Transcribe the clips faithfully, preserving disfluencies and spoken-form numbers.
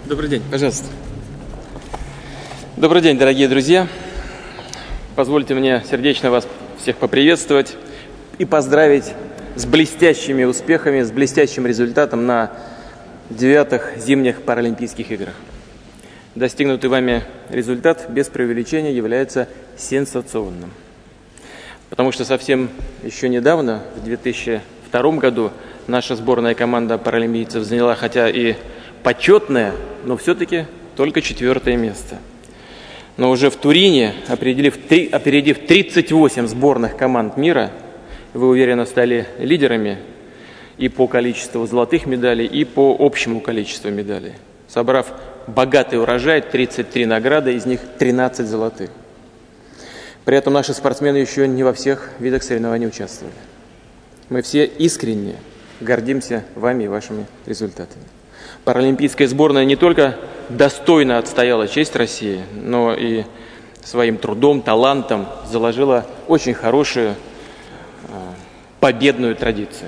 Добрый день, пожалуйста. Добрый день, дорогие друзья. Позвольте мне сердечно вас всех поприветствовать и поздравить с блестящими успехами, с блестящим результатом на девятых зимних Паралимпийских играх. Достигнутый вами результат без преувеличения является сенсационным. Потому что совсем еще недавно, в две тысячи втором году, наша сборная команда паралимпийцев заняла хотя и почетное, но все-таки только четвертое место. Но уже в Турине, опередив, опередив тридцать восемь сборных команд мира, вы уверенно стали лидерами и по количеству золотых медалей, и по общему количеству медалей, собрав богатый урожай, тридцать три награды, из них тринадцать золотых. При этом наши спортсмены еще не во всех видах соревнований участвовали. Мы все искренне гордимся вами и вашими результатами. Паралимпийская сборная не только достойно отстояла честь России, но и своим трудом, талантом заложила очень хорошую победную традицию.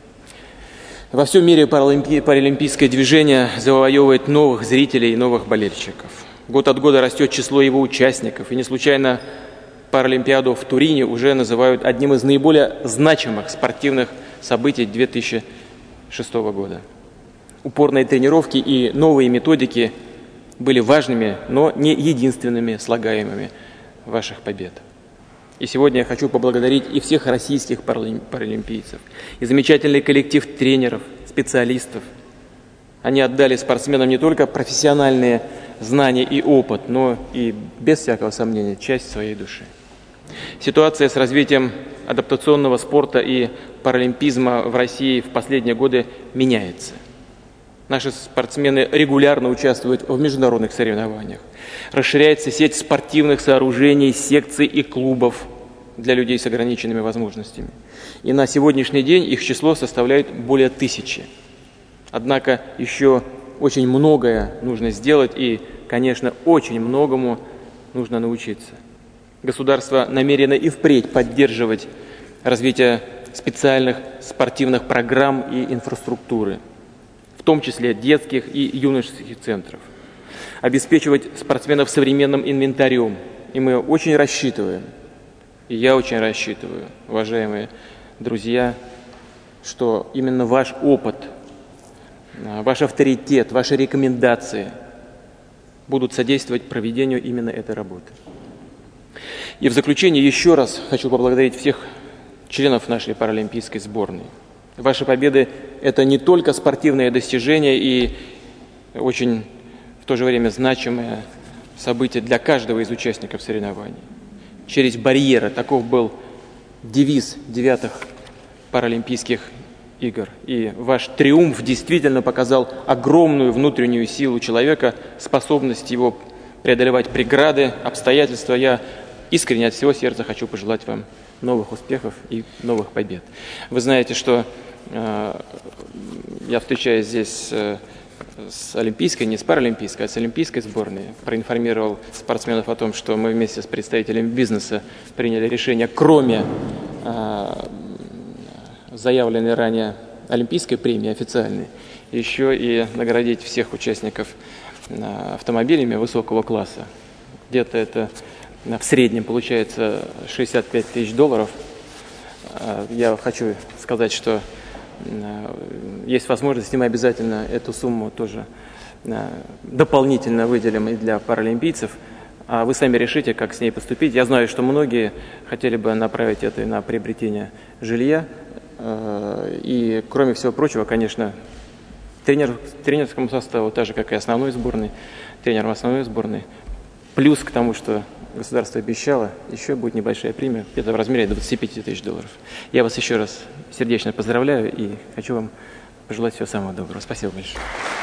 Во всем мире паралимпи... паралимпийское движение завоевывает новых зрителей и новых болельщиков. Год от года растет число его участников, и не случайно Паралимпиаду в Турине уже называют одним из наиболее значимых спортивных событий две тысячи шестого года. Упорные тренировки и новые методики были важными, но не единственными слагаемыми ваших побед. И сегодня я хочу поблагодарить и всех российских паралимпийцев, и замечательный коллектив тренеров, специалистов. Они отдали спортсменам не только профессиональные знания и опыт, но и, без всякого сомнения, часть своей души. Ситуация с развитием адаптационного спорта и паралимпизма в России в последние годы меняется. Наши спортсмены регулярно участвуют в международных соревнованиях. Расширяется сеть спортивных сооружений, секций и клубов для людей с ограниченными возможностями. И на сегодняшний день их число составляет более тысячи. Однако еще очень многое нужно сделать и, конечно, очень многому нужно научиться. Государство намерено и впредь поддерживать развитие специальных спортивных программ и инфраструктуры, в том числе детских и юношеских центров, обеспечивать спортсменов современным инвентарем. И мы очень рассчитываем, и я очень рассчитываю, уважаемые друзья, что именно ваш опыт, ваш авторитет, ваши рекомендации будут содействовать проведению именно этой работы. И в заключение еще раз хочу поблагодарить всех членов нашей паралимпийской сборной. Ваши победы – это не только спортивные достижения и очень в то же время значимое событие для каждого из участников соревнований. Через барьеры, таков был девиз девятых Паралимпийских игр. И ваш триумф действительно показал огромную внутреннюю силу человека, способность его преодолевать преграды, обстоятельства. Я искренне от всего сердца хочу пожелать вам новых успехов и новых побед. Вы знаете, что э, я встречаюсь здесь э, с олимпийской, не с паралимпийской, а с олимпийской сборной. Проинформировал спортсменов о том, что мы вместе с представителями бизнеса приняли решение, кроме э, заявленной ранее олимпийской премии официальной, еще и наградить всех участников э, автомобилями высокого класса. Где-то это в среднем получается шестьдесят пять тысяч долларов. Я хочу сказать, что есть возможность, и мы обязательно эту сумму тоже дополнительно выделим и для паралимпийцев. А вы сами решите, как с ней поступить. Я знаю, что многие хотели бы направить это на приобретение жилья. И, кроме всего прочего, конечно, тренер, тренерскому составу, так же, как и основной сборной, тренерам основной сборной, плюс к тому, что государство обещало, еще будет небольшая премия, где-то в размере двадцати пяти тысяч долларов. Я вас еще раз сердечно поздравляю и хочу вам пожелать всего самого доброго. Спасибо большое.